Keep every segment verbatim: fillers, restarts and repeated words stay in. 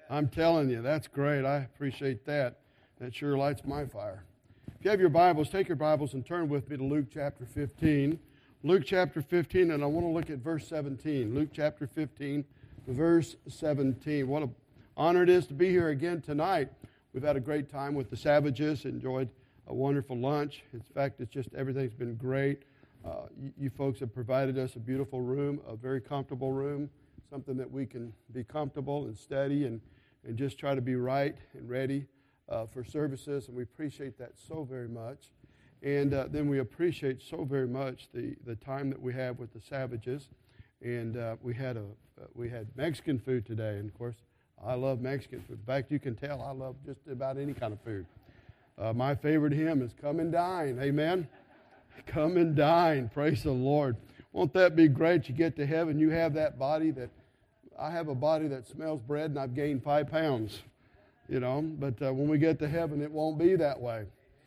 I'm telling you, that's great. I appreciate that. That sure lights my fire. If you have your Bibles, take your Bibles and turn with me to Luke chapter fifteen. Luke chapter fifteen, and I want to look at verse seventeen. Luke chapter fifteen, verse seventeen. What an honor it is to be here again tonight. We've had a great time with the Savages, enjoyed a wonderful lunch. In fact, it's just everything's been great. Uh, you, you folks have provided us a beautiful room, a very comfortable room, something that we can be comfortable and steady and, and just try to be right and ready uh, for services, and we appreciate that so very much. And uh, then we appreciate so very much the, the time that we have with the Savages. And uh, we had a uh, we had Mexican food today, and of course, I love Mexican food. In fact, you can tell I love just about any kind of food. Uh, my favorite hymn is "Come and Dine." Amen. Come and dine. Praise the Lord. Won't that be great? You get to heaven, you have that body that, I have a body that smells bread, and I've gained five pounds, you know. But uh, when we get to heaven, it won't be that way.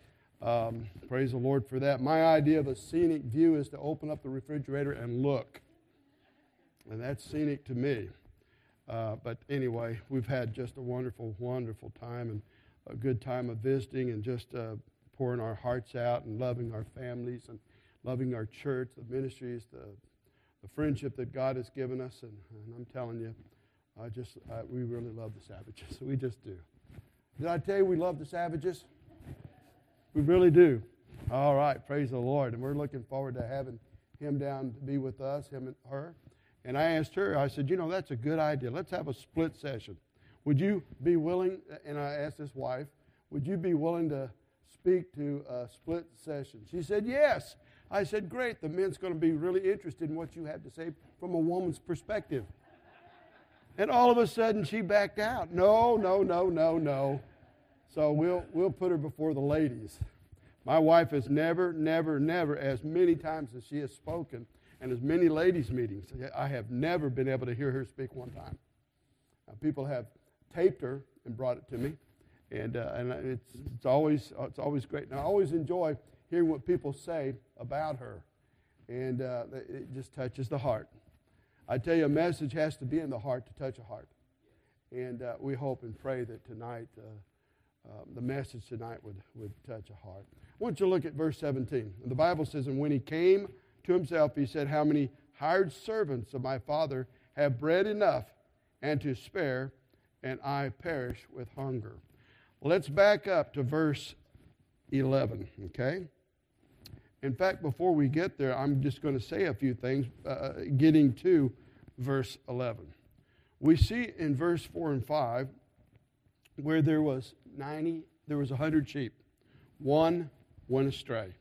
Um, praise the Lord for that. My idea of a scenic view is to open up the refrigerator and look. And that's scenic to me. Uh, but anyway, we've had just a wonderful, wonderful time and a good time of visiting and just uh, pouring our hearts out and loving our families and loving our church, the ministries, the, the friendship that God has given us. And, and I'm telling you, I just I, we really love the Savages. We just do. Did I tell you we love the Savages? We really do. All right, praise the Lord. And we're looking forward to having him down to be with us, him and her. And I asked her, I said, you know, that's a good idea. Let's have a split session. Would you be willing, and I asked his wife, would you be willing to speak to a split session? She said, yes. I said, great. The men's going to be really interested in what you have to say from a woman's perspective. And all of a sudden, she backed out. No, no, no, no, no. So we'll we'll put her before the ladies. My wife has never, never, never, as many times as she has spoken, and as many ladies' meetings, I have never been able to hear her speak one time. Uh, people have taped her and brought it to me, and uh, and it's it's always it's always great. And I always enjoy hearing what people say about her, and uh, it just touches the heart. I tell you, a message has to be in the heart to touch a heart, and uh, we hope and pray that tonight. Uh, Um, the message tonight would, would touch a heart. I want you to look at verse seventeen. And the Bible says, and when he came to himself, he said, how many hired servants of my father have bread enough and to spare, and I perish with hunger. Let's back up to verse eleven, okay? In fact, before we get there, I'm just going to say a few things, uh, getting to verse eleven. We see in verse four and five where there was ninety, there was a hundred sheep. One went astray.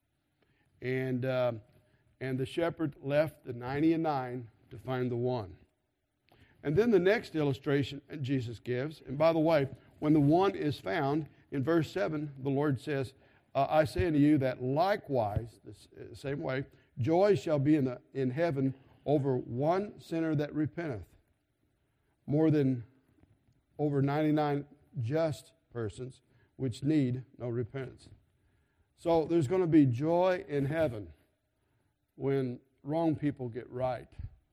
And uh, and the shepherd left the ninety and nine to find the one. And then the next illustration Jesus gives, and by the way, when the one is found, in verse seven, the Lord says, uh, I say unto you that likewise, the same way, joy shall be in, the, in heaven over one sinner that repenteth, more than over ninety-nine just persons which need no repentance. So there's going to be joy in heaven when wrong people get right.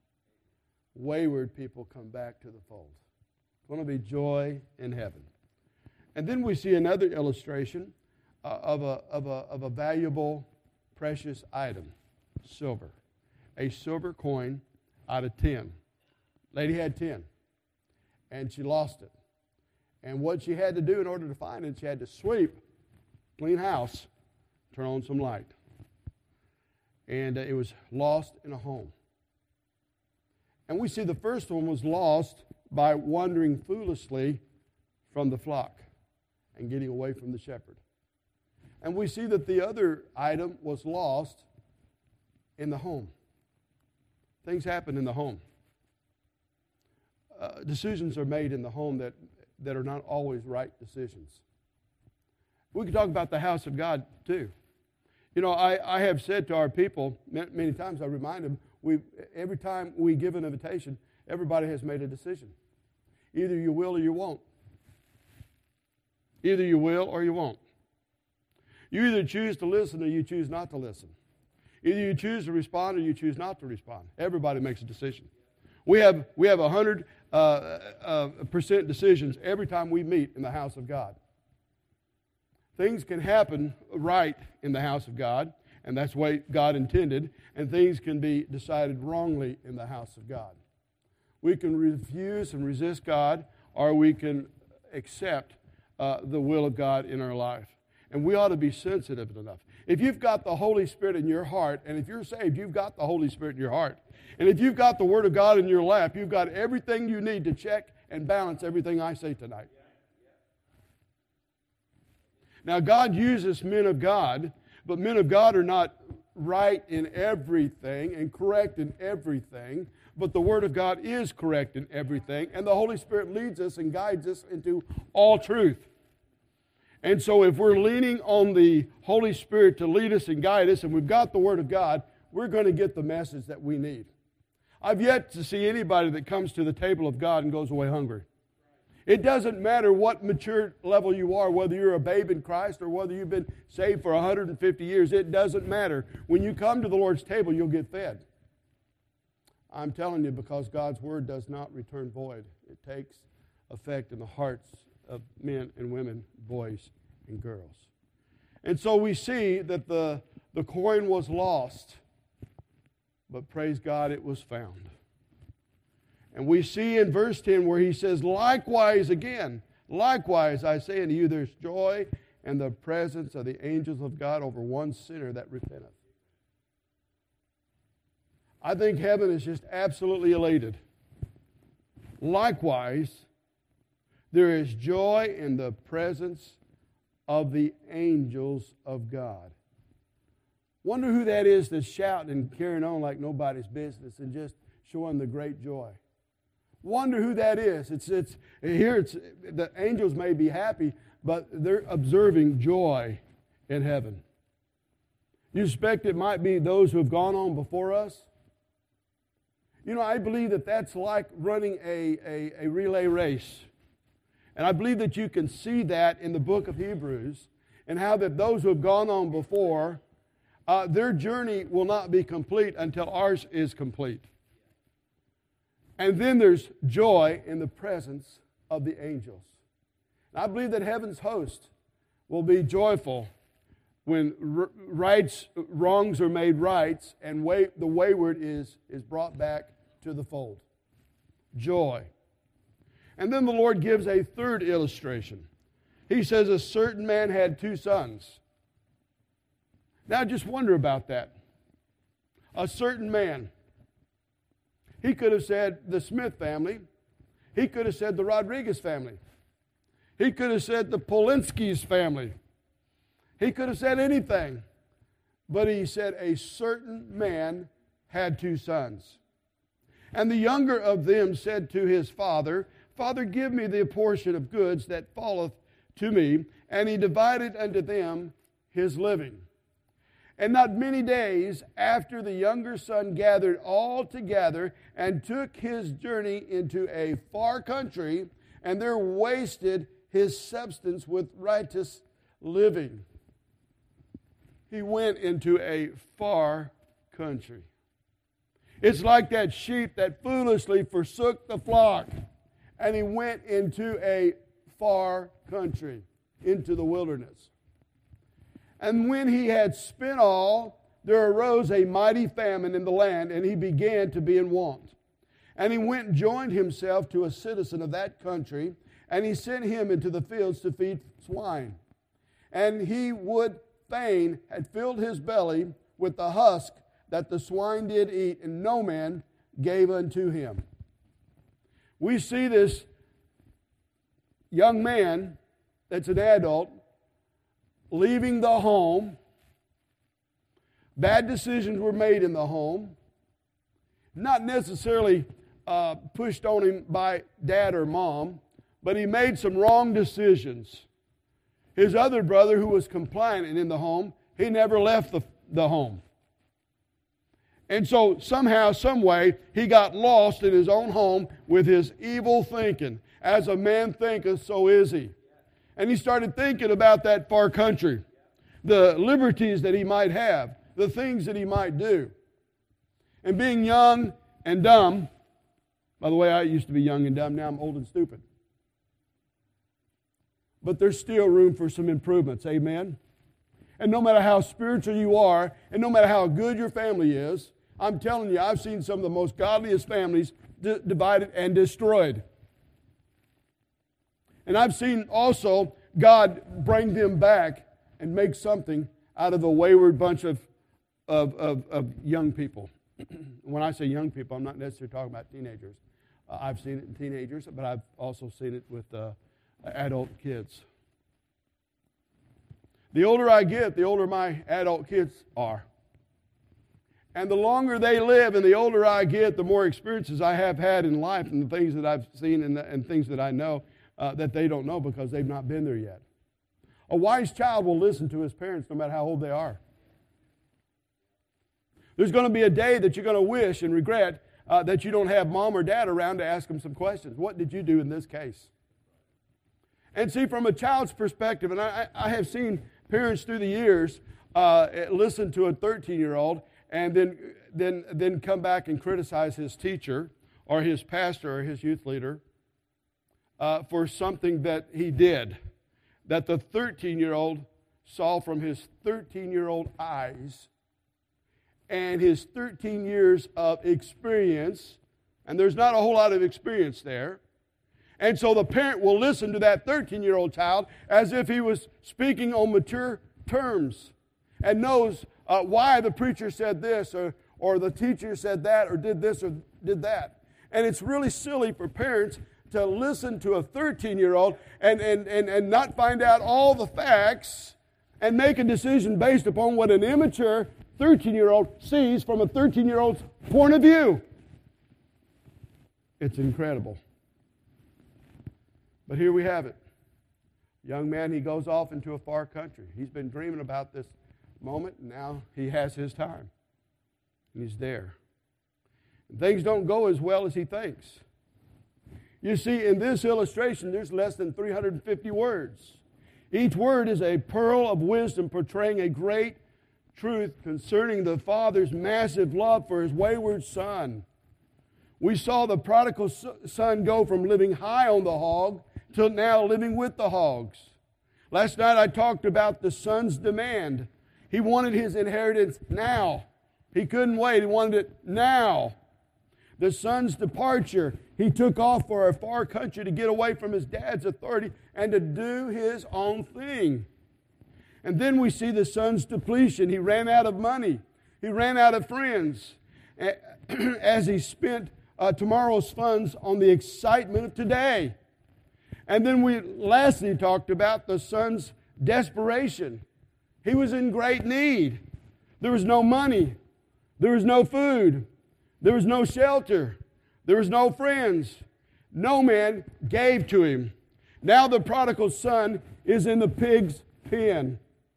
Wayward people come back to the fold. It's going to be joy in heaven. And then we see another illustration uh, of, a, of, a, of a valuable, precious item, silver. A silver coin out of ten. Lady had ten, and she lost it. And what she had to do in order to find it, she had to sweep, clean house, turn on some light. And uh, it was lost in a home. And we see the first one was lost by wandering foolishly from the flock and getting away from the shepherd. And we see that the other item was lost in the home. Things happen in the home. Uh, decisions are made in the home that that are not always right decisions. We can talk about the house of God too. You know, I, I have said to our people, many times I remind them, we every time we give an invitation, everybody has made a decision. Either you will or you won't. Either you will or you won't. You either choose to listen or you choose not to listen. Either you choose to respond or you choose not to respond. Everybody makes a decision. We have we have a hundred uh, uh, percent decisions every time we meet in the house of God. Things can happen right in the house of God, and that's the way God intended, and things can be decided wrongly in the house of God. We can refuse and resist God, or we can accept uh, the will of God in our life. And we ought to be sensitive enough. If you've got the Holy Spirit in your heart, and if you're saved, you've got the Holy Spirit in your heart. And if you've got the Word of God in your lap, you've got everything you need to check and balance everything I say tonight. Now, God uses men of God, but men of God are not right in everything and correct in everything, but the Word of God is correct in everything, and the Holy Spirit leads us and guides us into all truth. And so if we're leaning on the Holy Spirit to lead us and guide us, and we've got the Word of God, we're going to get the message that we need. I've yet to see anybody that comes to the table of God and goes away hungry. It doesn't matter what mature level you are, whether you're a babe in Christ or whether you've been saved for one hundred fifty years. It doesn't matter. When you come to the Lord's table, you'll get fed. I'm telling you, because God's Word does not return void. It takes effect in the hearts of men and women, boys and girls. And so we see that the, the coin was lost, but praise God, it was found. And we see in verse ten where he says, likewise again, likewise I say unto you, there's joy in the presence of the angels of God over one sinner that repenteth. I think heaven is just absolutely elated. Likewise, there is joy in the presence of the angels of God. Wonder who that is that's shouting and carrying on like nobody's business and just showing the great joy. Wonder who that is. It's it's here. It's the angels may be happy, but they're observing joy in heaven. You suspect it might be those who have gone on before us? You know, I believe that that's like running a, a, a relay race. And I believe that you can see that in the book of Hebrews, and how that those who have gone on before, uh, their journey will not be complete until ours is complete. And then there's joy in the presence of the angels. And I believe that heaven's host will be joyful when r- rights, wrongs are made rights, and way, the wayward is, is brought back to the fold. Joy. And then the Lord gives a third illustration. He says a certain man had two sons. Now just wonder about that. A certain man. He could have said the Smith family. He could have said the Rodriguez family. He could have said the Polinsky's family. He could have said anything. But he said a certain man had two sons. And the younger of them said to his father, Father, give me the portion of goods that falleth to me. And he divided unto them his living. And not many days after, the younger son gathered all together and took his journey into a far country, and there wasted his substance with riotous living. He went into a far country. It's like that sheep that foolishly forsook the flock, and he went into a far country, into the wilderness. And when he had spent all, there arose a mighty famine in the land, and he began to be in want. And he went and joined himself to a citizen of that country, and he sent him into the fields to feed swine. And he would fain had filled his belly with the husk that the swine did eat, and no man gave unto him. We see this young man that's an adult leaving the home. Bad decisions were made in the home. Not necessarily uh, pushed on him by dad or mom, but he made some wrong decisions. His other brother, who was compliant in the home, he never left the, the home. And so somehow, some way, he got lost in his own home with his evil thinking. As a man thinketh, so is he. And he started thinking about that far country, the liberties that he might have, the things that he might do. And being young and dumb, By the way, I used to be young and dumb. Now I'm old and stupid. But there's still room for some improvements. Amen? And no matter how spiritual you are, and no matter how good your family is, I'm telling you, I've seen some of the most godliest families d- divided and destroyed. And I've seen also God bring them back and make something out of a wayward bunch of, of, of, of young people. When I say young people, I'm not necessarily talking about teenagers. Uh, I've seen it in teenagers, but I've also seen it with uh, adult kids. The older I get, the older my adult kids are. And the longer they live and the older I get, the more experiences I have had in life and the things that I've seen and, the, and things that I know uh, that they don't know because they've not been there yet. A wise child will listen to his parents no matter how old they are. There's going to be a day that you're going to wish and regret uh, that you don't have mom or dad around to ask them some questions. What did you do in this case? And see, from a child's perspective, and I, I have seen parents through the years uh, listen to a thirteen-year-old and then, then, then come back and criticize his teacher or his pastor or his youth leader uh, for something that he did, that the thirteen-year-old saw from his thirteen-year-old eyes and his thirteen years of experience, and there's not a whole lot of experience there. And so the parent will listen to that thirteen-year-old child as if he was speaking on mature terms and knows uh, why the preacher said this or, or the teacher said that or did this or did that. And it's really silly for parents to listen to a thirteen-year-old and, and, and, and not find out all the facts and make a decision based upon what an immature thirteen-year-old sees from a thirteen-year-old's point of view. It's incredible. But here we have it. Young man, he goes off into a far country. He's been dreaming about this moment, and now he has his time. And he's there. And things don't go as well as he thinks. You see, in this illustration, there's less than three hundred fifty words. Each word is a pearl of wisdom portraying a great truth concerning the Father's massive love for his wayward son. We saw the prodigal son go from living high on the hog till now living with the hogs. Last night I talked about the son's demand. He wanted his inheritance now. He couldn't wait. He wanted it now. The son's departure. He took off for a far country to get away from his dad's authority and to do his own thing. And then we see the son's depletion. He ran out of money. He ran out of friends as he spent uh, tomorrow's funds on the excitement of today. And then we lastly talked about the son's desperation. He was in great need. There was no money. There was no food. There was no shelter. There was no friends. No man gave to him. Now the prodigal son is in the pig's pen.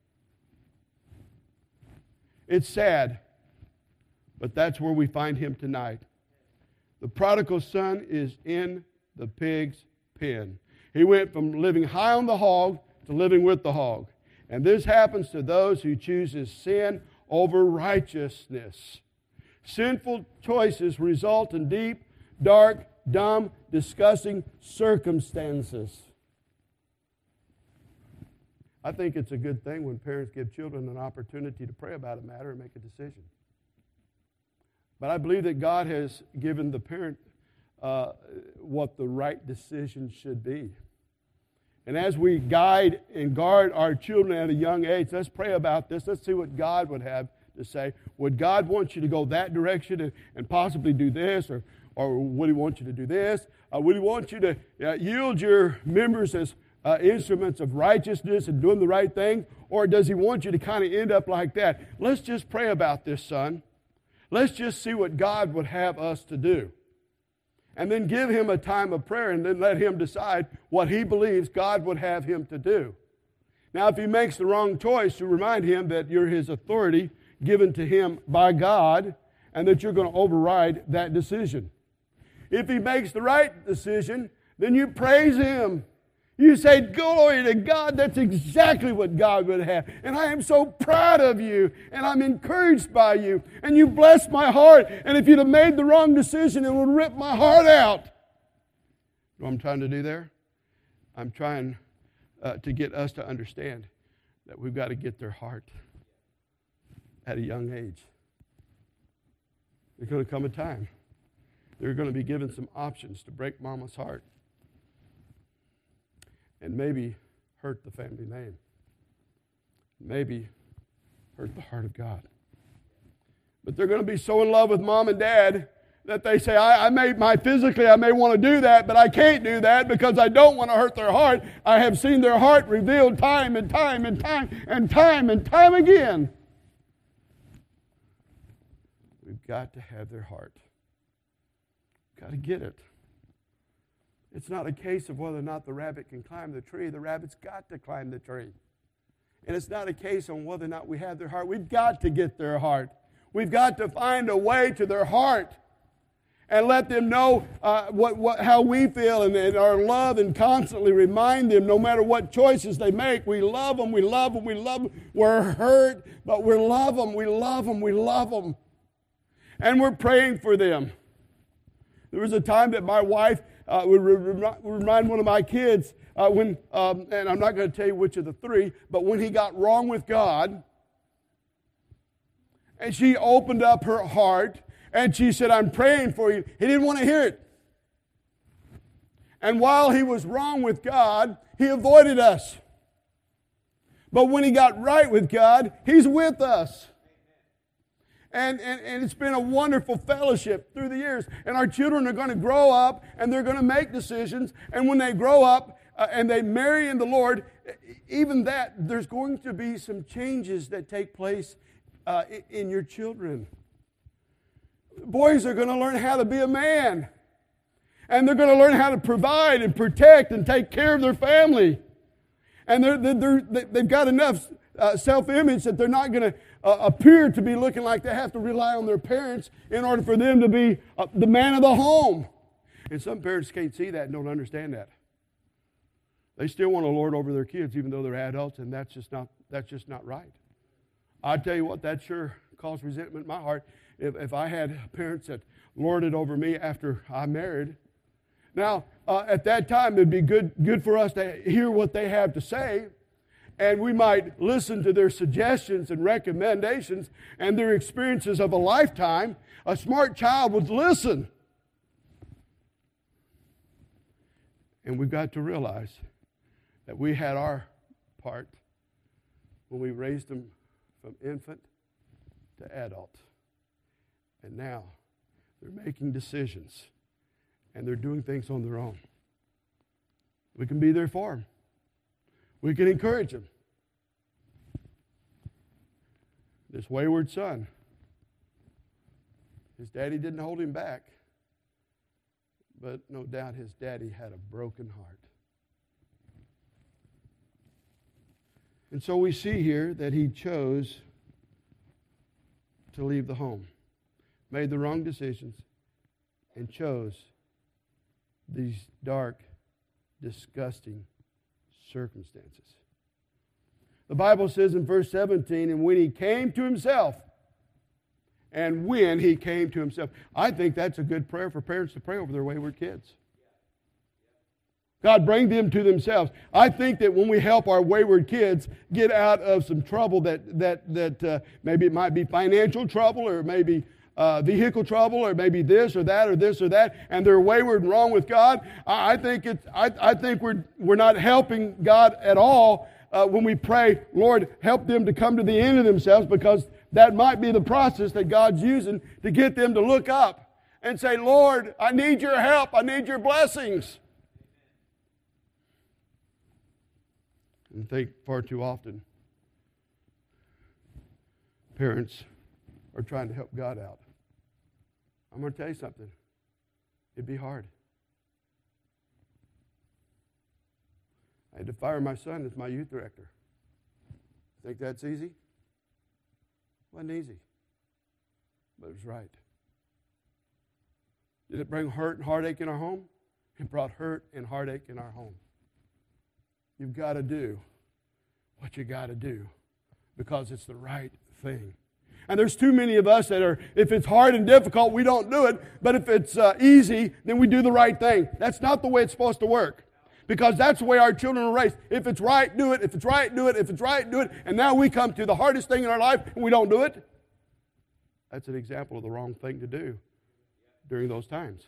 It's sad, but that's where we find him tonight. The prodigal son is in the pig's pen. He went from living high on the hog to living with the hog. And this happens to those who chooses sin over righteousness. Sinful choices result in deep, dark, dumb, disgusting circumstances. I think it's a good thing when parents give children an opportunity to pray about a matter and make a decision. But I believe that God has given the parent uh, what the right decision should be. And as we guide and guard our children at a young age, let's pray about this. Let's see what God would have to say. Would God want you to go that direction and, and possibly do this? Or, or would He want you to do this? Uh, would He want you to uh, yield your members as uh, instruments of righteousness and doing the right thing? Or does He want you to kind of end up like that? Let's just pray about this, son. Let's just see what God would have us to do. And then give him a time of prayer and then let him decide what he believes God would have him to do. Now, if he makes the wrong choice, to remind him that you're his authority given to him by God and that you're going to override that decision. If he makes the right decision, then you praise him. You say, glory to God. That's exactly what God would have. And I am so proud of you. And I'm encouraged by you. And you bless my heart. And if you'd have made the wrong decision, it would rip my heart out. You know what I'm trying to do there? I'm trying uh, to get us to understand that we've got to get their heart at a young age. There's going to come a time. They're going to be given some options to break mama's heart. And maybe hurt the family name. Maybe hurt the heart of God. But they're going to be so in love with mom and dad that they say, I, I may, my physically, I may want to do that, but I can't do that because I don't want to hurt their heart. I have seen their heart revealed time and time and time and time and time again. We've got to have their heart. We've got to get it. It's not a case of whether or not the rabbit can climb the tree. The rabbit's got to climb the tree. And it's not a case on whether or not we have their heart. We've got to get their heart. We've got to find a way to their heart and let them know uh, what, what, how we feel and, and our love, and constantly remind them, no matter what choices they make, we love them, we love them, we love them. We're hurt, but we love them, we love them, we love them. And we're praying for them. There was a time that my wife uh, would re- remind one of my kids uh, when, um, and I'm not going to tell you which of the three, but when he got wrong with God, and she opened up her heart, and she said, I'm praying for you. He didn't want to hear it. And while he was wrong with God, he avoided us. But when he got right with God, he's with us. And, and, and it's been a wonderful fellowship through the years. And our children are going to grow up, and they're going to make decisions. And when they grow up uh, and they marry in the Lord, even that, there's going to be some changes that take place uh, in, in your children. Boys are going to learn how to be a man. And they're going to learn how to provide and protect and take care of their family. And they're, they're, they're, they've got enough uh, self-image that they're not going to uh, appear to be looking like they have to rely on their parents in order for them to be uh, the man of the home. And some parents can't see that and don't understand that. They still want to lord over their kids even though they're adults, and that's just not, that's just not right. I tell you what, that sure caused resentment in my heart. If, if I had parents that lorded over me after I married. Now, uh, at that time, it'd be good, good for us to hear what they have to say, and we might listen to their suggestions and recommendations and their experiences of a lifetime. A smart child would listen. And we've got to realize that we had our part when we raised them from infant to adult. And now they're making decisions, and they're doing things on their own. We can be there for them. We can encourage them. This wayward son, his daddy didn't hold him back, but no doubt his daddy had a broken heart. And so we see here that he chose to leave the home, made the wrong decisions, and chose these dark, disgusting circumstances. The Bible says in verse seventeen, and when he came to himself, and when he came to himself. I think that's a good prayer for parents to pray over their wayward kids. God, bring them to themselves. I think that when we help our wayward kids get out of some trouble, that that that uh, maybe it might be financial trouble, or maybe uh, vehicle trouble, or maybe this or that or this or that, and they're wayward and wrong with God. I, I think it's I, I think we're we're not helping God at all uh, when we pray, Lord, help them to come to the end of themselves, because that might be the process that God's using to get them to look up and say, Lord, I need your help. I need your blessings. I think far too often parents are trying to help God out. I'm going to tell you something. It'd be hard. I had to fire my son as my youth director. Think that's easy? Wasn't easy. But it was right. Did it bring hurt and heartache in our home? It brought hurt and heartache in our home. You've got to do what you got to do because it's the right thing. And there's too many of us that are, if it's hard and difficult, we don't do it. But if it's uh, easy, then we do the right thing. That's not the way it's supposed to work. Because that's the way our children are raised. If it's right, do it. If it's right, do it. If it's right, do it. And now we come to the hardest thing in our life and we don't do it. That's an example of the wrong thing to do during those times.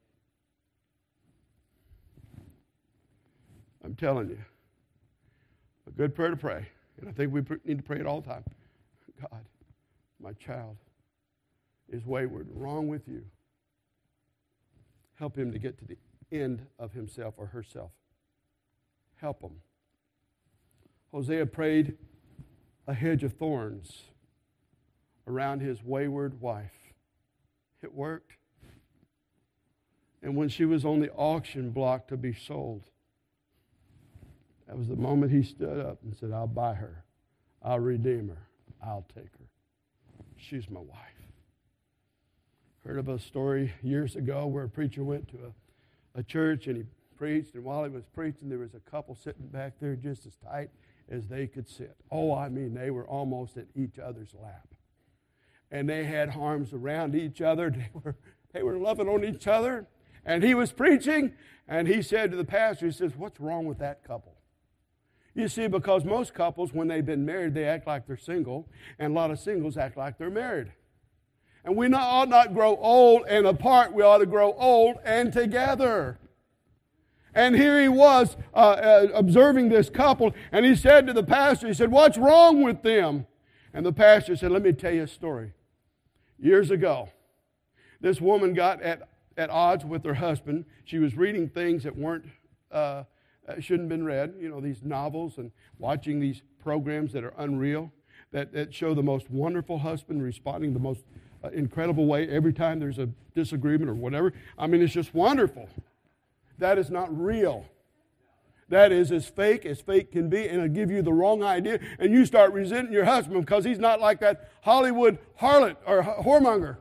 I'm telling you, a good prayer to pray. And I think we need to pray it all the time. God, my child is wayward, wrong with you. Help him to get to the end of himself or herself. Help him. Hosea prayed a hedge of thorns around his wayward wife. It worked. And when she was on the auction block to be sold, that was the moment he stood up and said, I'll buy her. I'll redeem her. I'll take her. She's my wife. Heard of a story years ago where a preacher went to a, a church and he preached, and while he was preaching, there was a couple sitting back there just as tight as they could sit. Oh, I mean, they were almost at each other's lap. And they had arms around each other. They were, they were loving on each other. And he was preaching, and he said to the pastor, he says, what's wrong with that couple? You see, because most couples, when they've been married, they act like they're single, and a lot of singles act like they're married. And we not, ought not grow old and apart. We ought to grow old and together. And here he was uh, uh, observing this couple, and he said to the pastor, he said, what's wrong with them? And the pastor said, let me tell you a story. Years ago, this woman got at, at odds with her husband. She was reading things that weren't uh, Uh, shouldn't have been read, you know, these novels and watching these programs that are unreal, that, that show the most wonderful husband responding the most uh, incredible way every time there's a disagreement or whatever. I mean, it's just wonderful. That is not real. That is as fake as fake can be, and it'll give you the wrong idea, and you start resenting your husband because he's not like that Hollywood harlot or whoremonger.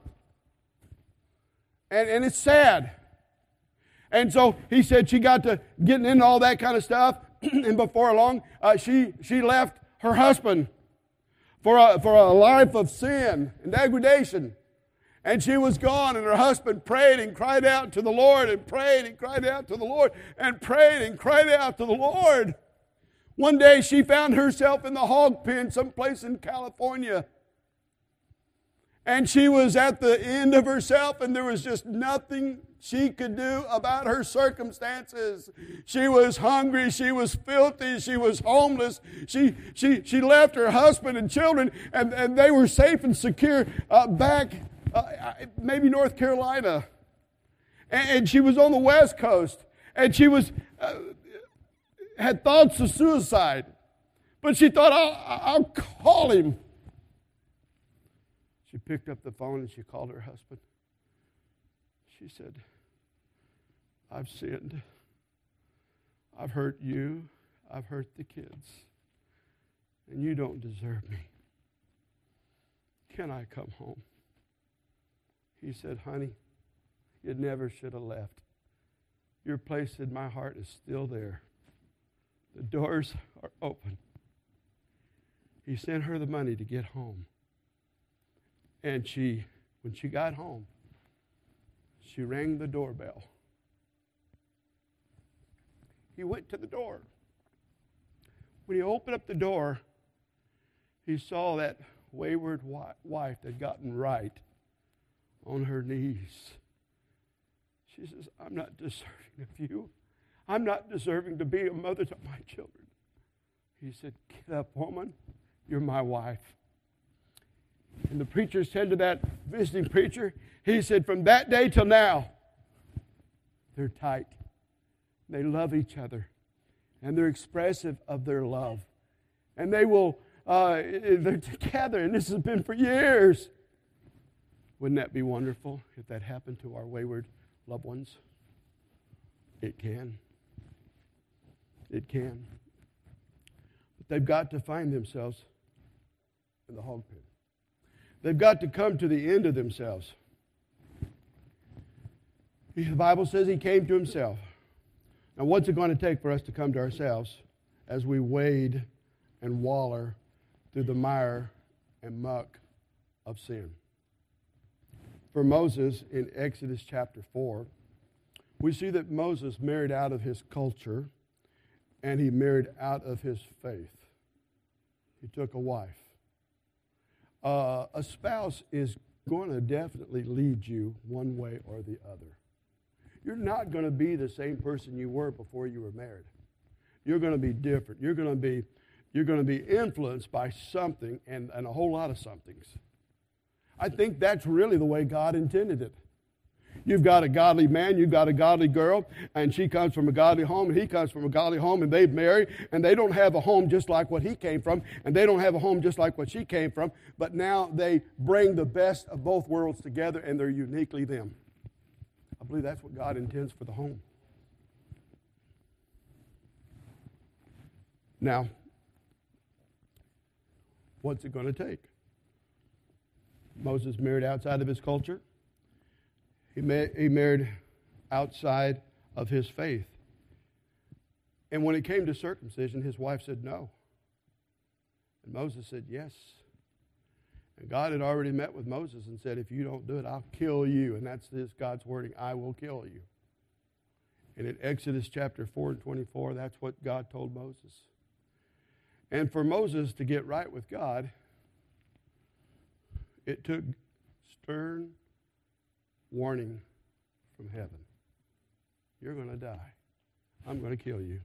And, and it's sad. And so he said she got to getting into all that kind of stuff, and before long, uh, she she left her husband for a, for a life of sin and degradation. And she was gone, and her husband prayed and cried out to the Lord, and prayed and cried out to the Lord, and prayed and cried out to the Lord. One day she found herself in the hog pen someplace in California. And she was at the end of herself, and there was just nothing she could do about her circumstances. She was hungry, she was filthy, she was homeless. She she she left her husband and children, and, and they were safe and secure uh, back, uh, maybe North Carolina. And, and she was on the West Coast, and she was uh, had thoughts of suicide. But she thought, I'll, I'll call him. She picked up the phone and she called her husband. She said, I've sinned. I've hurt you. I've hurt the kids. And you don't deserve me. Can I come home? He said, honey, you never should have left. Your place in my heart is still there. The doors are open. He sent her the money to get home. And she, when she got home, she rang the doorbell. He went to the door. When he opened up the door, he saw that wayward wife that had gotten right on her knees. She says, I'm not deserving of you. I'm not deserving to be a mother to my children. He said, get up, woman. You're my wife. And the preacher said to that visiting preacher, he said, from that day till now, they're tight. They love each other. And they're expressive of their love. And they will, uh, they're together. And this has been for years. Wouldn't that be wonderful if that happened to our wayward loved ones? It can. It can. But they've got to find themselves in the hog pen. They've got to come to the end of themselves. The Bible says he came to himself. Now, what's it going to take for us to come to ourselves? as we wade and waller through the mire and muck of sin. For Moses, in Exodus chapter four, we see that Moses married out of his culture and he married out of his faith. He took a wife. Uh, a spouse is going to definitely lead you one way or the other. You're not going to be the same person you were before you were married. You're going to be different. You're going to be, you're going to be influenced by something and, and a whole lot of somethings. I think that's really the way God intended it. You've got a godly man, you've got a godly girl, and she comes from a godly home, and he comes from a godly home, and they've married, and they don't have a home just like what he came from, and they don't have a home just like what she came from, but now they bring the best of both worlds together, and they're uniquely them. I believe that's what God intends for the home. Now, what's it going to take? Moses married outside of his culture. He, ma- he married outside of his faith. And when it came to circumcision, his wife said no. And Moses said yes. And God had already met with Moses and said, if you don't do it, I'll kill you. And that's this God's wording, I will kill you. And in Exodus chapter four and twenty-four, that's what God told Moses. And for Moses to get right with God, it took stern warning from heaven. You're going to die. I'm going to kill you.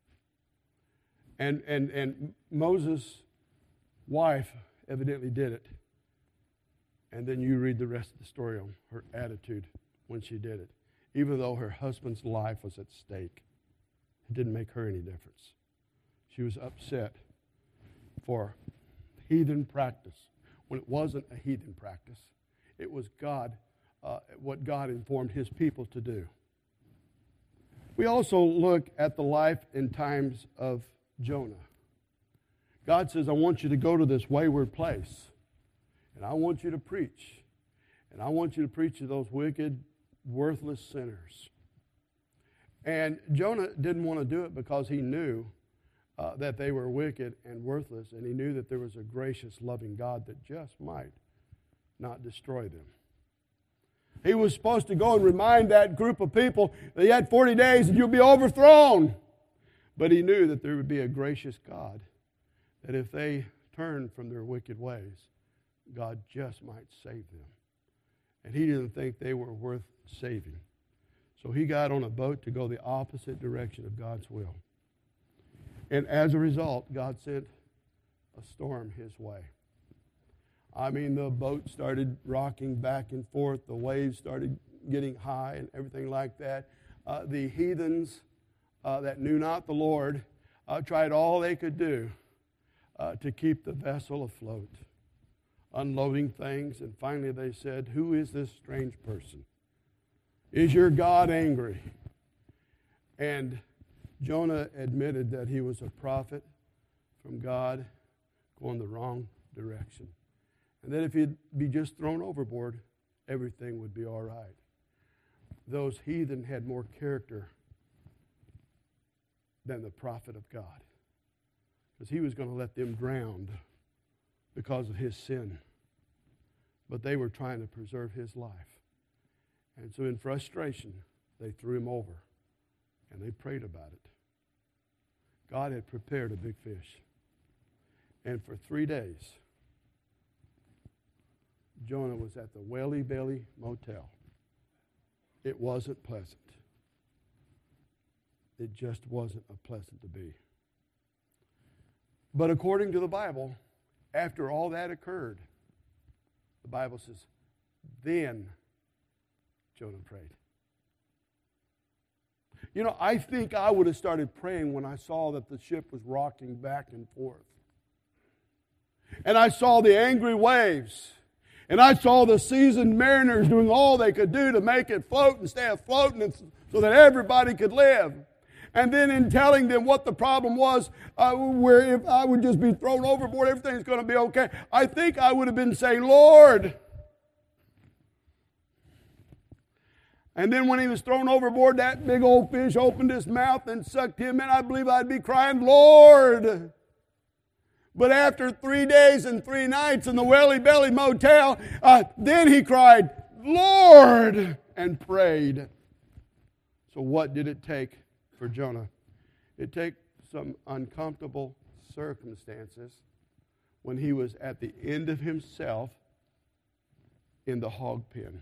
And, and, and Moses' wife evidently did it. And then you read the rest of the story on her attitude when she did it. Even though her husband's life was at stake, it didn't make her any difference. She was upset for heathen practice when it wasn't a heathen practice. It was God, uh, what God informed his people to do. We also look at the life and times of Jonah. God says, I want you to go to this wayward place, and I want you to preach, and I want you to preach to those wicked, worthless sinners. And Jonah didn't want to do it because he knew uh, that they were wicked and worthless, and he knew that there was a gracious, loving God that just might not destroy them. He was supposed to go and remind that group of people that you had forty days and you'll be overthrown. But he knew that there would be a gracious God, that if they turned from their wicked ways, God just might save them. And he didn't think they were worth saving. So he got on a boat to go the opposite direction of God's will. And as a result, God sent a storm his way. I mean, the boat started rocking back and forth. The waves started getting high and everything like that. Uh, the heathens uh, that knew not the Lord uh, tried all they could do uh, to keep the vessel afloat, unloading things. And finally they said, who is this strange person? Is your God angry? And Jonah admitted that he was a prophet from God going the wrong direction. And that if he'd be just thrown overboard, everything would be all right. Those heathen had more character than the prophet of God, because he was going to let them drown because of his sin. But they were trying to preserve his life. And so in frustration, they threw him over, and they prayed about it. God had prepared a big fish. And for three days, Jonah was at the Welly Belly Motel. It wasn't pleasant. It just wasn't a pleasant to be. But according to the Bible, after all that occurred, the Bible says, then Jonah prayed. You know, I think I would have started praying when I saw that the ship was rocking back and forth. And I saw the angry waves. And I saw the seasoned mariners doing all they could do to make it float and stay afloat and so that everybody could live. And then in telling them what the problem was, uh, where if I would just be thrown overboard, everything's going to be okay, I think I would have been saying, Lord, And then when he was thrown overboard, that big old fish opened his mouth and sucked him in. I believe I'd be crying, Lord. But after three days and three nights in the Welly Belly Motel, uh, then he cried, Lord, and prayed. So what did it take for Jonah? It took some uncomfortable circumstances when he was at the end of himself in the hog pen.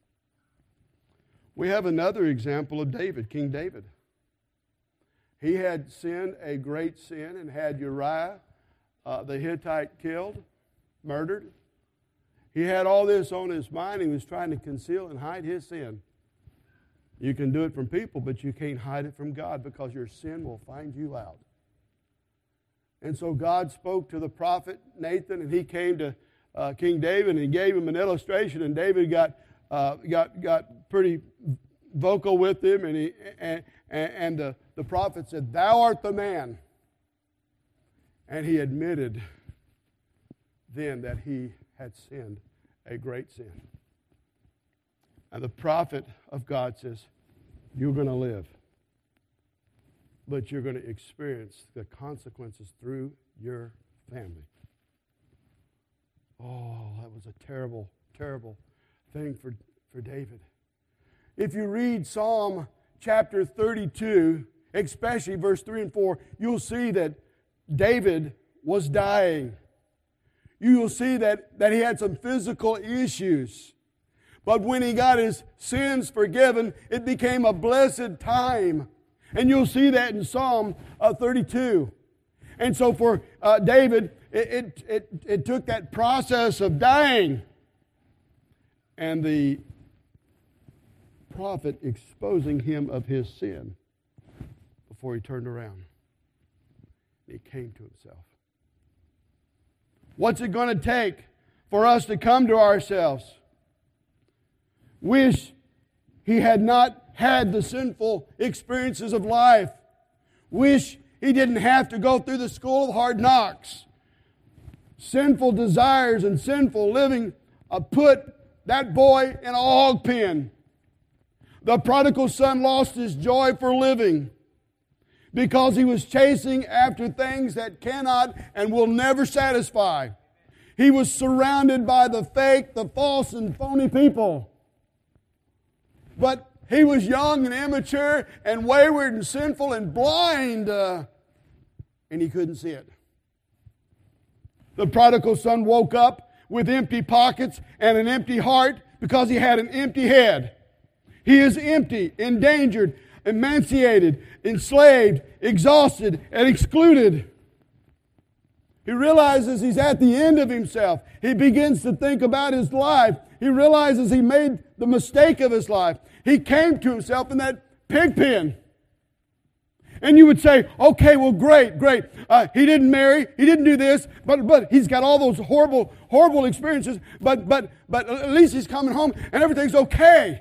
We have another example of David, King David. He had sinned a great sin and had Uriah uh, the Hittite killed, murdered. He had all this on his mind. He was trying to conceal and hide his sin. You can do it from people, but you can't hide it from God because your sin will find you out. And so God spoke to the prophet Nathan, and he came to uh, King David and he gave him an illustration, and David got uh, got got pretty vocal with him, and he and, and the, the prophet said, "Thou art the man." And he admitted then that he had sinned a great sin. And the prophet of God says, you're going to live, but you're going to experience the consequences through your family. Oh, that was a terrible, terrible thing for, for David. If you read Psalm chapter thirty-two, especially verse three and four, you'll see that David was dying. You will see that, that he had some physical issues. But when he got his sins forgiven, it became a blessed time. And you'll see that in Psalm uh, thirty-two. And so for uh, David, it, it, it, it took that process of dying and the prophet exposing him of his sin before he turned around. He came to himself. What's it going to take for us to come to ourselves? Wish he had not had the sinful experiences of life. Wish he didn't have to go through the school of hard knocks. Sinful desires and sinful living uh, put that boy in a hog pen. The prodigal son lost his joy for living because he was chasing after things that cannot and will never satisfy. He was surrounded by the fake, the false, and phony people. But he was young and immature and wayward and sinful and blind, uh, and he couldn't see it. The prodigal son woke up with empty pockets and an empty heart because he had an empty head. He is empty, endangered, emaciated, enslaved, exhausted, and excluded. He realizes he's at the end of himself. He begins to think about his life. He realizes he made the mistake of his life. He came to himself in that pig pen. And you would say, okay, well, great, great. Uh, he didn't marry. He didn't do this. But but he's got all those horrible, horrible experiences. But but but at least he's coming home and everything's okay.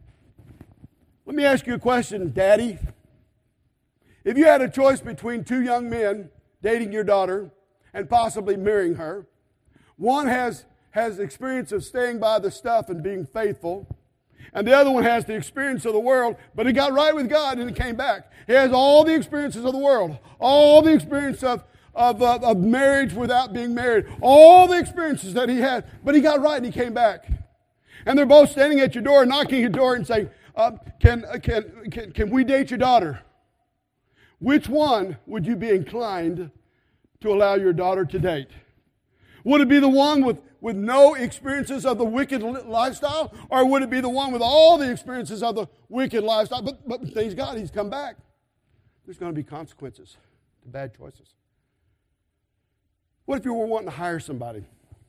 Let me ask you a question, Daddy. If you had a choice between two young men dating your daughter and possibly marrying her, one has, has experience of staying by the stuff and being faithful, and the other one has the experience of the world, but he got right with God and he came back. He has all the experiences of the world, all the experience of, of, of, of marriage without being married, all the experiences that he had, but he got right and he came back. And they're both standing at your door, knocking at your door and saying, Uh, can, uh, can, can, can we date your daughter? Which one would you be inclined to allow your daughter to date? Would it be the one with, with no experiences of the wicked lifestyle? Or would it be the one with all the experiences of the wicked lifestyle? But, but thank God he's come back. There's going to be consequences to bad choices. What if you were wanting to hire somebody?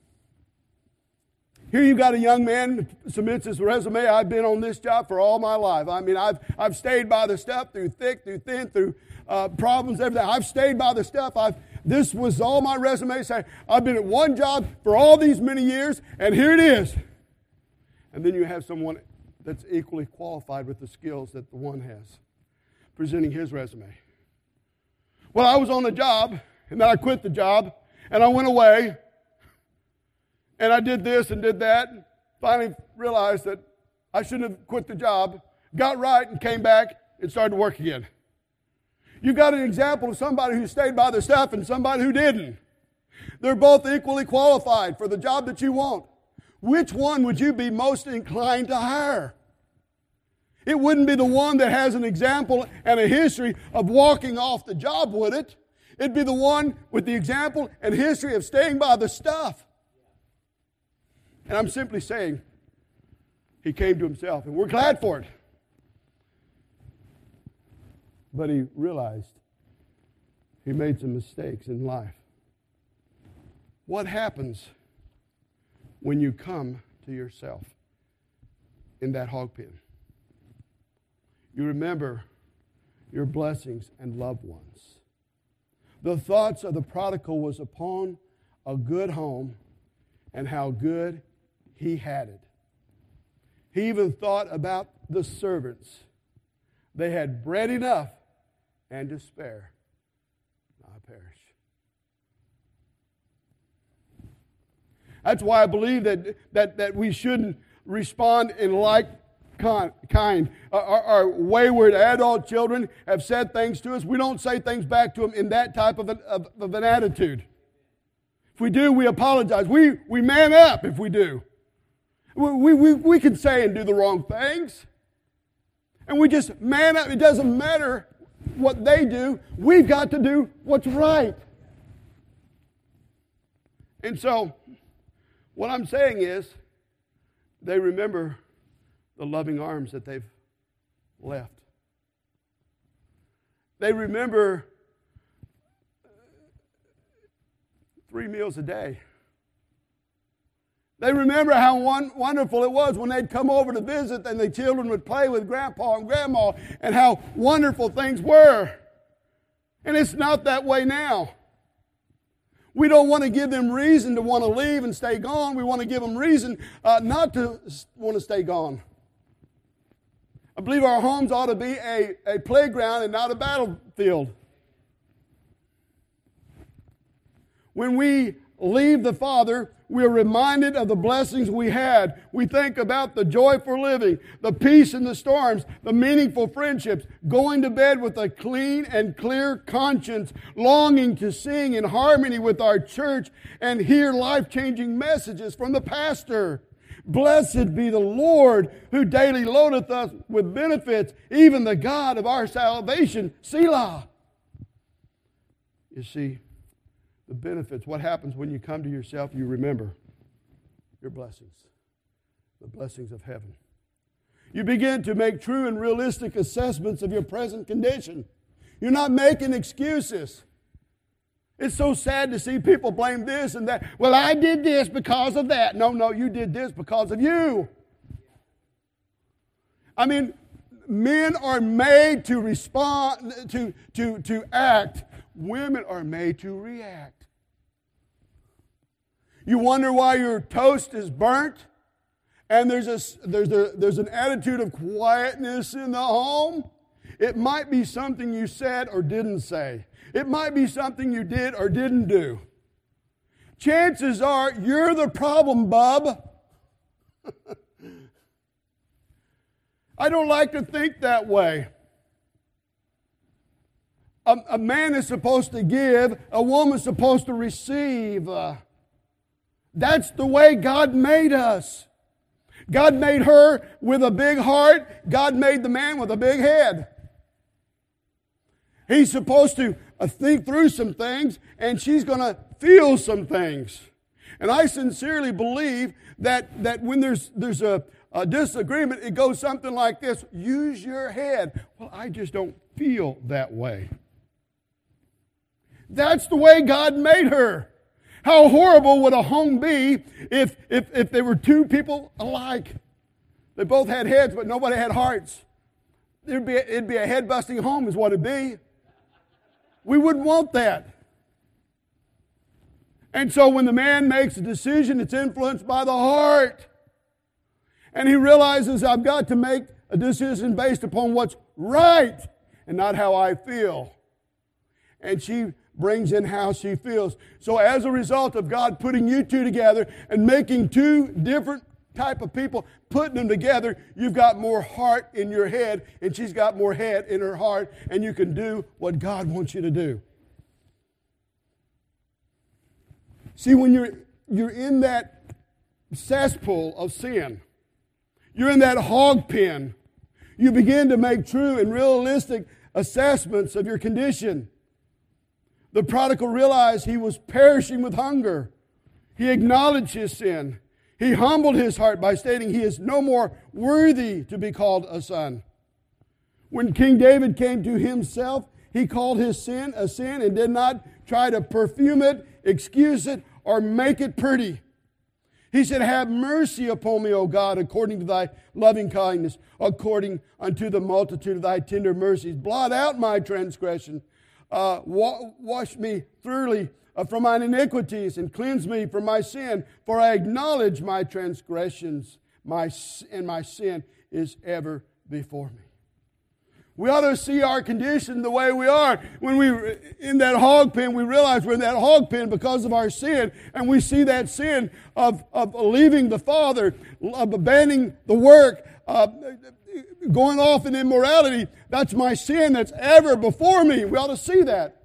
Here you've got a young man who submits his resume. I've been on this job for all my life. I mean, I've I've stayed by the stuff through thick, through thin, through uh, problems, everything. I've stayed by the stuff. I've this was all my resume saying I've been at one job for all these many years, and here it is. And then you have someone that's equally qualified with the skills that the one has, presenting his resume. Well, I was on a job, and then I quit the job, and I went away. And I did this and did that. Finally realized that I shouldn't have quit the job. got right, and came back and started to work again. You got an example of somebody who stayed by their stuff and somebody who didn't. They're both equally qualified for the job that you want. Which one would you be most inclined to hire? It wouldn't be the one that has an example and a history of walking off the job, would it? It'd be the one with the example and history of staying by the stuff. And I'm simply saying, he came to himself, and we're glad for it. But he realized he made some mistakes in life. What happens when you come to yourself in that hog pen? You remember your blessings and loved ones. The thoughts of the prodigal was upon a good home and how good he had it. He even thought about the servants. They had bread enough and to spare, not perish. That's why I believe that, that, that we shouldn't respond in like kind. Our, our wayward adult children have said things to us. We don't say things back to them in that type of an, of, of an attitude. If we do, we apologize. We, we man up if we do. We, we, we can say and do the wrong things. And we just man up. It doesn't matter what they do. We've got to do what's right. And so, what I'm saying is, they remember the loving arms that they've left. They remember three meals a day. They remember how one, wonderful it was when they'd come over to visit and the children would play with Grandpa and Grandma and how wonderful things were. And it's not that way now. We don't want to give them reason to want to leave and stay gone. We want to give them reason uh, not to want to stay gone. I believe our homes ought to be a, a playground and not a battlefield. When we leave the Father, we are reminded of the blessings we had. We think about the joy for living, the peace in the storms, the meaningful friendships, going to bed with a clean and clear conscience, longing to sing in harmony with our church and hear life-changing messages from the pastor. Blessed be the Lord who daily loadeth us with benefits, even the God of our salvation, Selah. You see, the benefits, what happens when you come to yourself, you remember your blessings, the blessings of heaven. You begin to make true and realistic assessments of your present condition. You're not making excuses. It's so sad to see people blame this and that. Well, I did this because of that. No, no, you did this because of you. I mean, men are made to respond, to, to, to act. Women are made to react. You wonder why your toast is burnt and there's a, there's a, there's an attitude of quietness in the home? It might be something you said or didn't say. It might be something you did or didn't do. Chances are you're the problem, bub. I don't like to think that way. A, a man is supposed to give, a woman's supposed to receive. Uh, that's the way God made us. God made her with a big heart. God made the man with a big head. He's supposed to uh, think through some things, and she's going to feel some things. And I sincerely believe that, that when there's, there's a, a disagreement, it goes something like this. Use your head. Well, I just don't feel that way. That's the way God made her. How horrible would a home be if, if, if there were two people alike? They both had heads, but nobody had hearts. It'd be, it'd be a head-busting home is what it'd be. We wouldn't want that. And so when the man makes a decision, it's influenced by the heart. And he realizes, I've got to make a decision based upon what's right and not how I feel. And she brings in how she feels. So as a result of God putting you two together and making two different type of people, putting them together, you've got more heart in your head, and she's got more head in her heart, and you can do what God wants you to do. See, when you're, you're in that cesspool of sin, you're in that hog pen, you begin to make true and realistic assessments of your condition. The prodigal realized he was perishing with hunger. He acknowledged his sin. He humbled his heart by stating he is no more worthy to be called a son. When King David came to himself, he called his sin a sin and did not try to perfume it, excuse it, or make it pretty. He said, have mercy upon me, O God, according to thy loving kindness, according unto the multitude of thy tender mercies. Blot out my transgression. Uh, wa- wash me thoroughly uh, from mine iniquities and cleanse me from my sin. For I acknowledge my transgressions, my and my sin is ever before me. We ought to see our condition the way we are. When we're in that hog pen, we realize we're in that hog pen because of our sin. And we see that sin of, of leaving the Father, of abandoning the work, uh, going off in immorality. That's my sin that's ever before me. We ought to see that.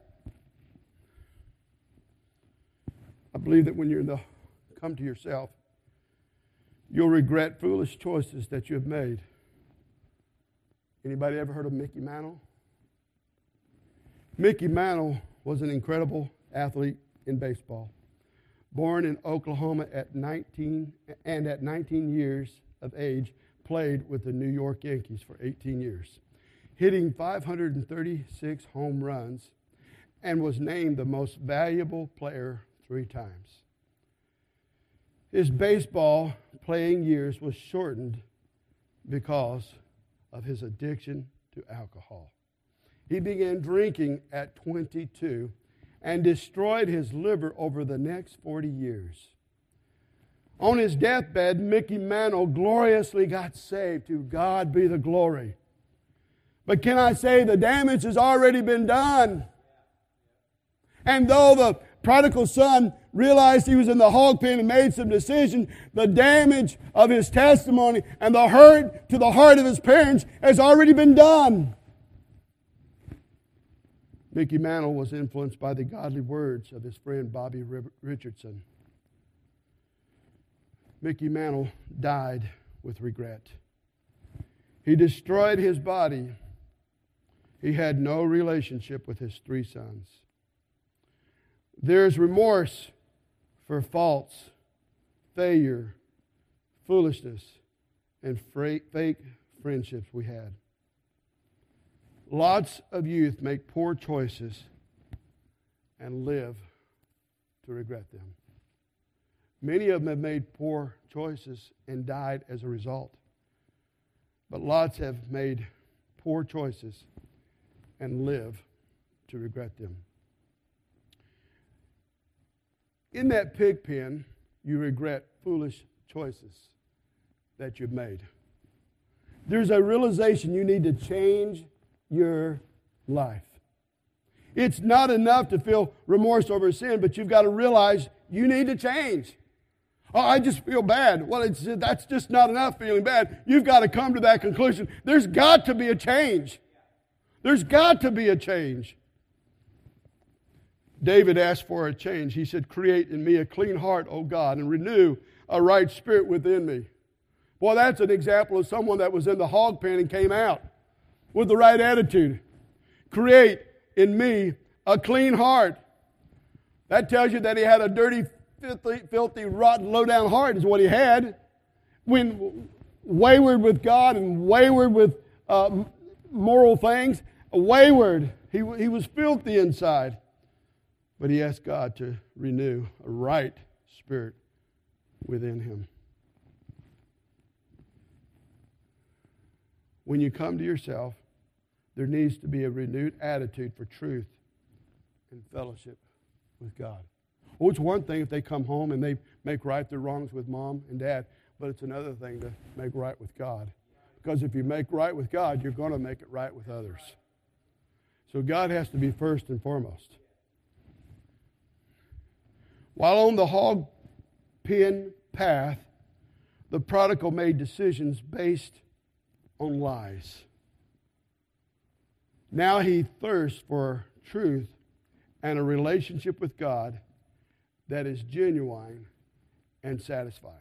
I believe that when you are come to yourself, you'll regret foolish choices that you have made. Anybody ever heard of Mickey Mantle? Mickey Mantle was an incredible athlete in baseball. Born in Oklahoma at nineteen, and at nineteen years of age, played with the New York Yankees for eighteen years, hitting five hundred thirty-six home runs, and was named the most valuable player three times. His baseball playing years was shortened because of his addiction to alcohol. He began drinking at twenty-two and destroyed his liver over the next forty years. On his deathbed, Mickey Mantle gloriously got saved. To God be the glory. But can I say the damage has already been done? And though the prodigal son realized he was in the hog pen and made some decisions, the damage of his testimony and the hurt to the heart of his parents has already been done. Mickey Mantle was influenced by the godly words of his friend Bobby Richardson. Mickey Mantle died with regret. He destroyed his body. He had no relationship with his three sons. There's remorse for faults, failure, foolishness, and fake friendships we had. Lots of youth make poor choices and live to regret them. Many of them have made poor choices and died as a result. But lots have made poor choices and live to regret them. In that pig pen, you regret foolish choices that you've made. There's a realization you need to change your life. It's not enough to feel remorse over sin, but you've got to realize you need to change. Oh, I just feel bad. Well, it's, that's just not enough feeling bad. You've got to come to that conclusion. There's got to be a change. There's got to be a change. David asked for a change. He said, create in me a clean heart, O God, and renew a right spirit within me. Boy, that's an example of someone that was in the hog pen and came out with the right attitude. Create in me a clean heart. That tells you that he had a dirty, filthy, filthy rotten, low-down heart is what he had. When wayward with God and wayward with uh, moral things, wayward. He, he was filthy inside. But he asked God to renew a right spirit within him. When you come to yourself, there needs to be a renewed attitude for truth and fellowship with God. Well, it's one thing if they come home and they make right their wrongs with mom and dad, but it's another thing to make right with God. Because if you make right with God, you're going to make it right with others. So God has to be first and foremost. While on the hog pen path, the prodigal made decisions based on lies. Now he thirsts for truth and a relationship with God that is genuine and satisfying.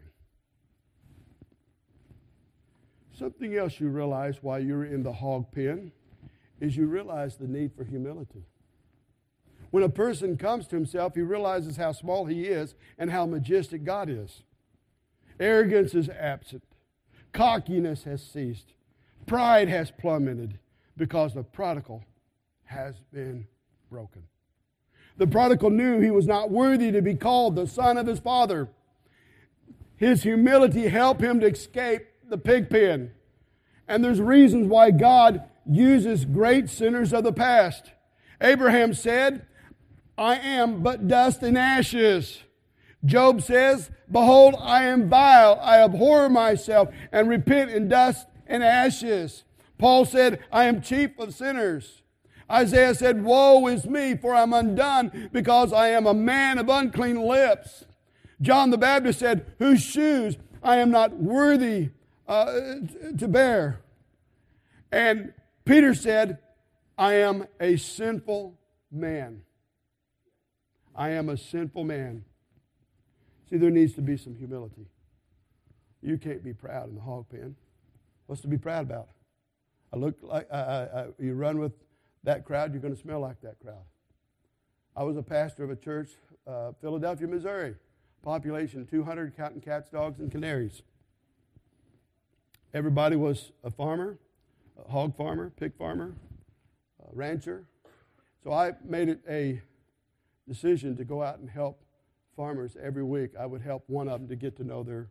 Something else you realize while you're in the hog pen is you realize the need for humility. When a person comes to himself, he realizes how small he is and how majestic God is. Arrogance is absent. Cockiness has ceased. Pride has plummeted because the prodigal has been broken. The prodigal knew he was not worthy to be called the son of his father. His humility helped him to escape the pig pen. And there's reasons why God uses great sinners of the past. Abraham said, I am but dust and ashes. Job says, behold, I am vile. I abhor myself and repent in dust and ashes. Paul said, I am chief of sinners. Isaiah said, woe is me, for I'm undone, because I am a man of unclean lips. John the Baptist said, whose shoes I am not worthy uh, to bear. And Peter said, I am a sinful man. I am a sinful man. See, there needs to be some humility. You can't be proud in the hog pen. What's to be proud about? I look like I, I, I, you run with that crowd, you're going to smell like that crowd. I was a pastor of a church, uh, Philadelphia, Missouri. Population two hundred, counting cats, dogs, and canaries. Everybody was a farmer, a hog farmer, pig farmer, a rancher. So I made it a decision to go out and help farmers every week. I would help one of them to get to know their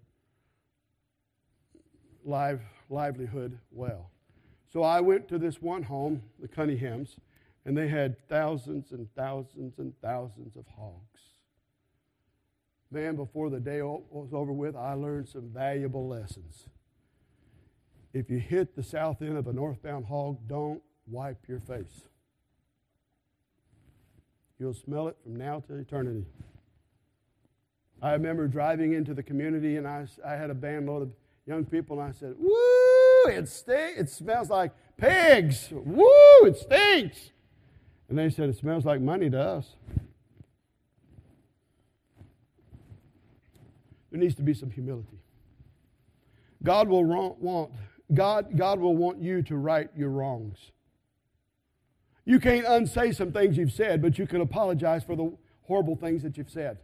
live, livelihood well. So I went to this one home, the Cunninghams, and they had thousands and thousands and thousands of hogs. Man, before the day was over with, I learned some valuable lessons. If you hit the south end of a northbound hog, don't wipe your face. You'll smell it from now to eternity. I remember driving into the community, and I, I had a band load of young people, and I said, woo, it stinks. It smells like pigs. Woo, it stinks. And they said, it smells like money to us. There needs to be some humility. God will want God, God will want you to right your wrongs. You can't unsay some things you've said, but you can apologize for the horrible things that you've said.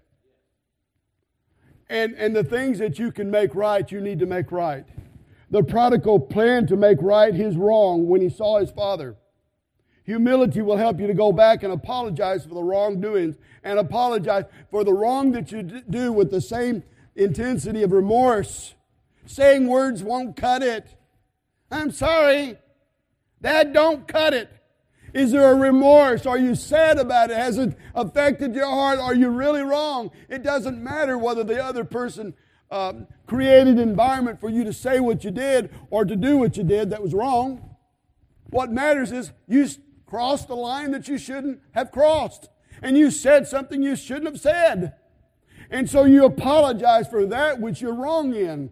And, and the things that you can make right, you need to make right. The prodigal planned to make right his wrong when he saw his father. Humility will help you to go back and apologize for the wrongdoings and apologize for the wrong that you do with the same intensity of remorse. Saying words won't cut it. I'm sorry. That don't cut it. Is there a remorse? Are you sad about it? Has it affected your heart? Are you really wrong? It doesn't matter whether the other person um, created an environment for you to say what you did or to do what you did that was wrong. What matters is you crossed the line that you shouldn't have crossed. And you said something you shouldn't have said. And so you apologize for that which you're wrong in.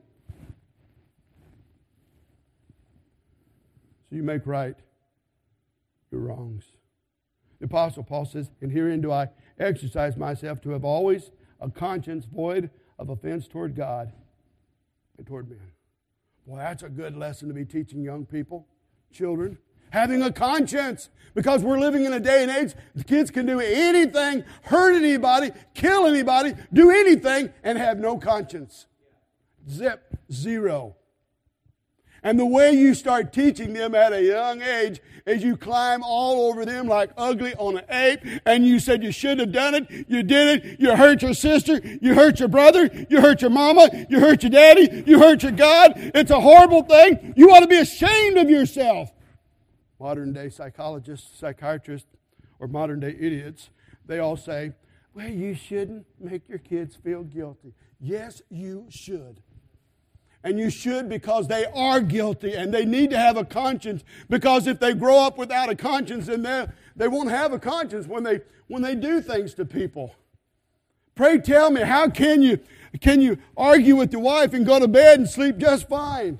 So you make right your wrongs. The Apostle Paul says, and herein do I exercise myself to have always a conscience void of offense toward God and toward men. Boy, that's a good lesson to be teaching young people, children. Having a conscience. Because we're living in a day and age, the kids can do anything, hurt anybody, kill anybody, do anything, and have no conscience. Zip. Zero. And the way you start teaching them at a young age is you climb all over them like ugly on an ape, and you said you should have done it, you did it, you hurt your sister, you hurt your brother, you hurt your mama, you hurt your daddy, you hurt your God. It's a horrible thing. You ought to be ashamed of yourself. Modern day psychologists, psychiatrists, or modern day idiots, they all say, well, you shouldn't make your kids feel guilty. Yes, you should. And you should, because they are guilty and they need to have a conscience. Because if they grow up without a conscience, then they they won't have a conscience when they when they do things to people. Pray tell me, how can you, can you argue with your wife and go to bed and sleep just fine?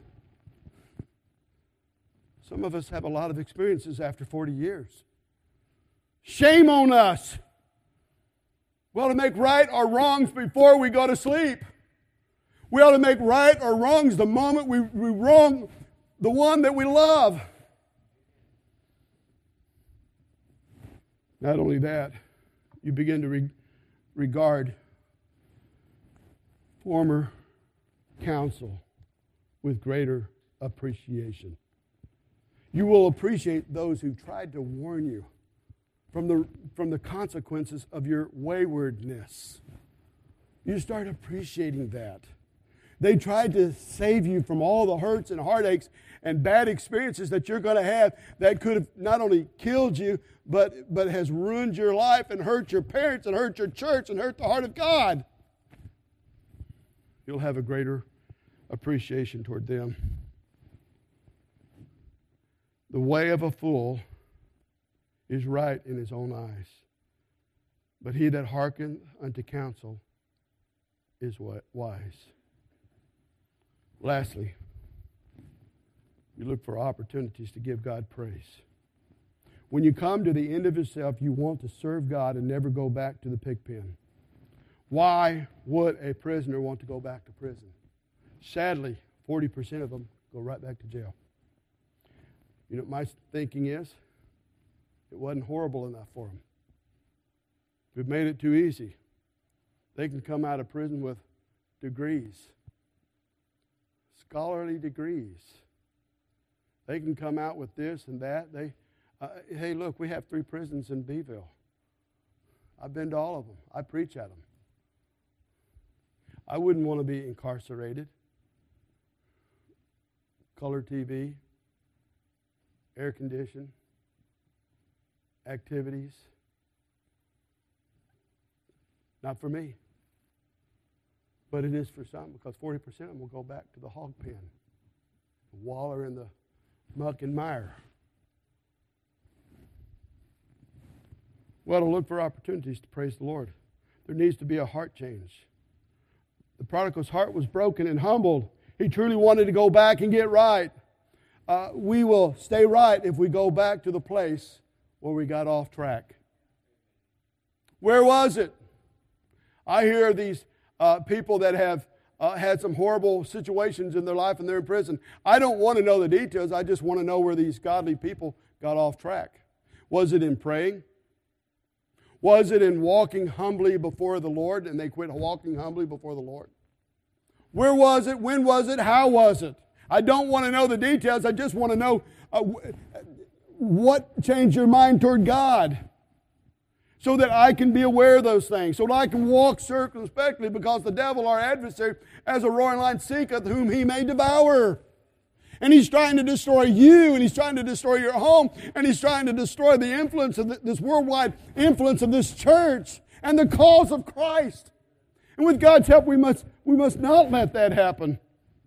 Some of us have a lot of experiences after forty years. Shame on us. We ought to make right our wrongs before we go to sleep. We ought to make right our wrongs the moment we, we wrong the one that we love. Not only that, you begin to re- regard former counsel with greater appreciation. You will appreciate those who tried to warn you from the, from the consequences of your waywardness. You start appreciating that. They tried to save you from all the hurts and heartaches and bad experiences that you're going to have that could have not only killed you, but, but has ruined your life and hurt your parents and hurt your church and hurt the heart of God. You'll have a greater appreciation toward them. The way of a fool is right in his own eyes, but he that hearkeneth unto counsel is wise. Lastly, you look for opportunities to give God praise. When you come to the end of yourself, you want to serve God and never go back to the pig pen. Why would a prisoner want to go back to prison? Sadly, forty percent of them go right back to jail. You know what my thinking is? It wasn't horrible enough for them. We've made it too easy. They can come out of prison with degrees. Scholarly degrees. They can come out with this and that. They, uh, hey, look, we have three prisons in Beeville. I've been to all of them. I preach at them. I wouldn't want to be incarcerated. Color T V, air conditioning, activities. Not for me. But it is for some, because forty percent of them will go back to the hog pen, waller in the muck and mire. Well, to look for opportunities to praise the Lord. There needs to be a heart change. The prodigal's heart was broken and humbled. He truly wanted to go back and get right. Uh, we will stay right if we go back to the place where we got off track. Where was it? I hear these Uh, people that have uh, had some horrible situations in their life and they're in prison. I don't want to know the details. I just want to know where these godly people got off track. Was it in praying? Was it in walking humbly before the Lord and they quit walking humbly before the Lord? Where was it? When was it? How was it? I don't want to know the details. I just want to know uh, what changed your mind toward God, so that I can be aware of those things, so that I can walk circumspectly, because the devil, our adversary, as a roaring lion seeketh whom he may devour. And he's trying to destroy you, and he's trying to destroy your home, and he's trying to destroy the influence of the, this worldwide influence of this church and the cause of Christ. And with God's help, we must, we must not let that happen.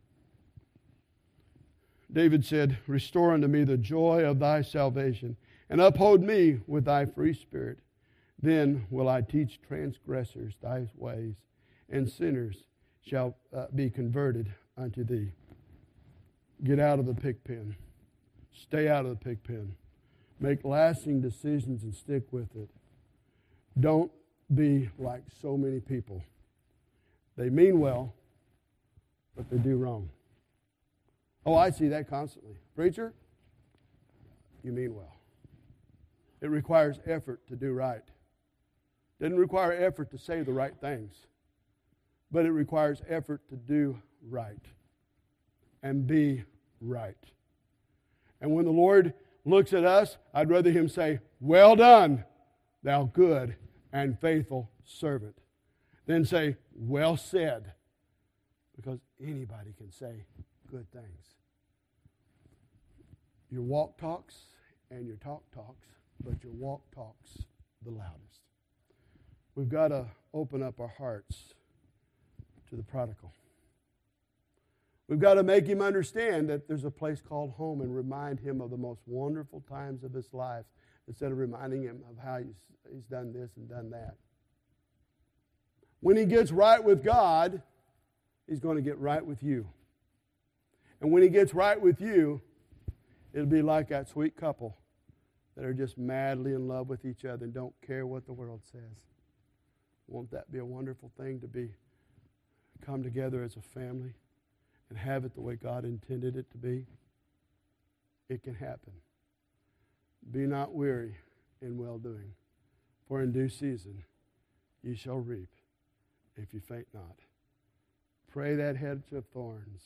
David said, "Restore unto me the joy of thy salvation, and uphold me with thy free spirit. Then will I teach transgressors thy ways, and sinners shall uh, be converted unto thee." Get out of the pig pen. Stay out of the pig pen. Make lasting decisions and stick with it. Don't be like so many people. They mean well, but they do wrong. Oh, I see that constantly. Preacher, you mean well. It requires effort to do right. It doesn't require effort to say the right things, but it requires effort to do right and be right. And when the Lord looks at us, I'd rather Him say, "Well done, thou good and faithful servant," than say, "Well said," because anybody can say good things. Your walk talks and your talk talks, but your walk talks the loudest. We've got to open up our hearts to the prodigal. We've got to make him understand that there's a place called home and remind him of the most wonderful times of his life instead of reminding him of how he's, he's done this and done that. When he gets right with God, he's going to get right with you. And when he gets right with you, it'll be like that sweet couple that are just madly in love with each other and don't care what the world says. Won't that be a wonderful thing to be, come together as a family and have it the way God intended it to be? It can happen. Be not weary in well-doing, for in due season ye shall reap if you faint not. Pray that hedge of thorns.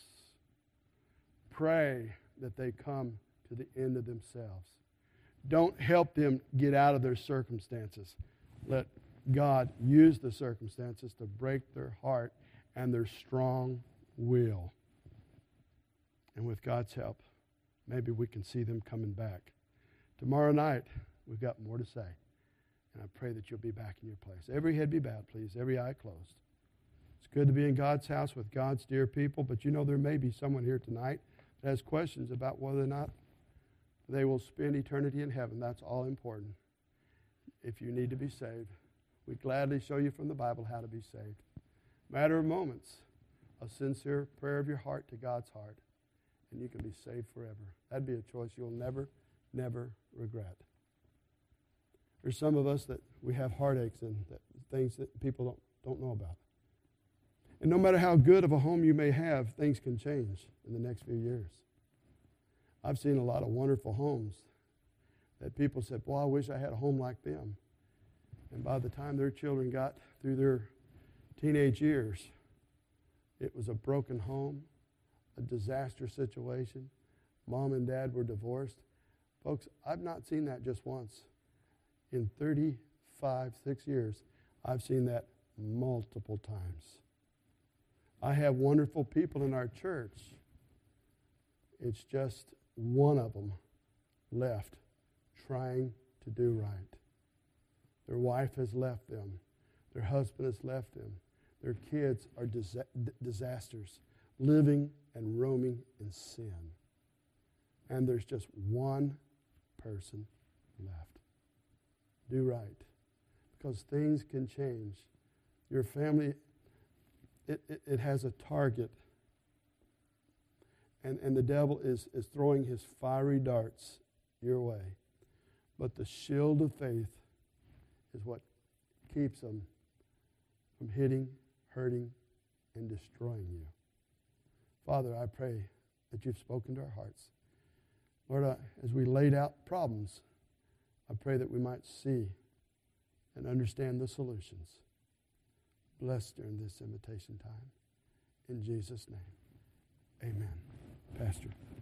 Pray that they come to the end of themselves. Don't help them get out of their circumstances. Let God use the circumstances to break their heart and their strong will. And with God's help, maybe we can see them coming back. Tomorrow night, we've got more to say. And I pray that you'll be back in your place. Every head be bowed, please. Every eye closed. It's good to be in God's house with God's dear people, but you know there may be someone here tonight that has questions about whether or not they will spend eternity in heaven. That's all important. If you need to be saved, we gladly show you from the Bible how to be saved. Matter of moments, a sincere prayer of your heart to God's heart, and you can be saved forever. That'd be a choice you'll never, never regret. There's some of us that we have heartaches and that, things that people don't, don't know about. And no matter how good of a home you may have, things can change in the next few years. I've seen a lot of wonderful homes that people said, boy, I wish I had a home like them. And by the time their children got through their teenage years, it was a broken home, a disaster situation. Mom and dad were divorced. Folks, I've not seen that just once. In thirty-five, six years, I've seen that multiple times. I have wonderful people in our church. It's just one of them left trying to do right. Their wife has left them. Their husband has left them. Their kids are disa- disasters, living and roaming in sin. And there's just one person left. Do right. Because things can change. Your family, it, it, it has a target. And, and the devil is, is throwing his fiery darts your way. But the shield of faith is what keeps them from hitting, hurting, and destroying you. Father, I pray that you've spoken to our hearts. Lord, I, as we laid out problems, I pray that we might see and understand the solutions. Bless during this invitation time. In Jesus' name, amen. Pastor.